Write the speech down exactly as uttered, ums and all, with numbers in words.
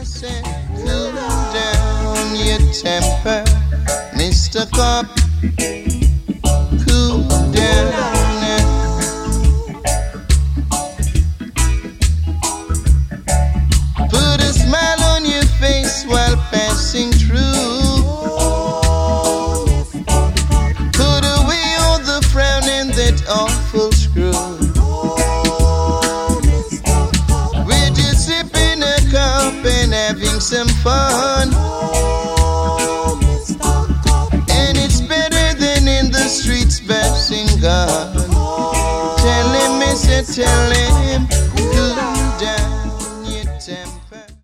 say, cool down your temper, Mister Cop. Cool down. Put a smile on your face while passing through. Put away all the frown and that awful screw. We're just sipping a cup and having some fun. And it's better than in the streets bashing gun. Tell him, mister, tell him.